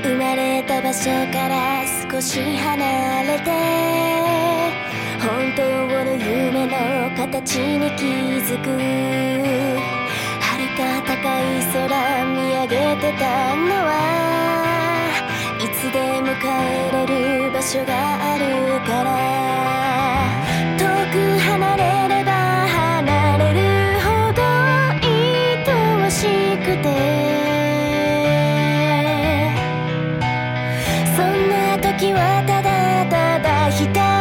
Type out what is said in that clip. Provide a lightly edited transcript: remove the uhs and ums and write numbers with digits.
生まれた場所から少し離れて本当の夢の形に気づく。遥か高い空見上げてたのはいつでも帰れる場所があるから。遠く離れれば離れるほど愛おしくて、そんな時はただただ一人